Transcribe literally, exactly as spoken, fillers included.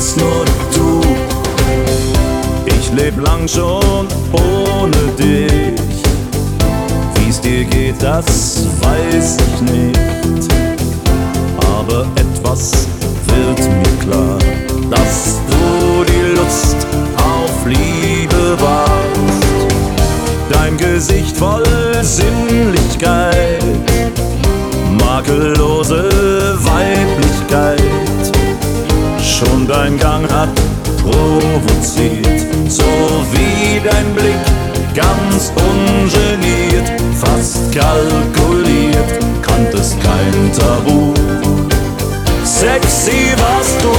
bist nur du. Ich leb lang schon ohne dich. Wie's dir geht, das weiß ich nicht. Aber etwas wird mir klar, dass du die Lust auf Liebe warst. Dein Gesicht voll Sinnlichkeit, makellose Weiblichkeit. Schon dein Gang hat provoziert, so wie dein Blick, ganz ungeniert, fast kalkuliert, kanntest kein Tabu. Sexy warst du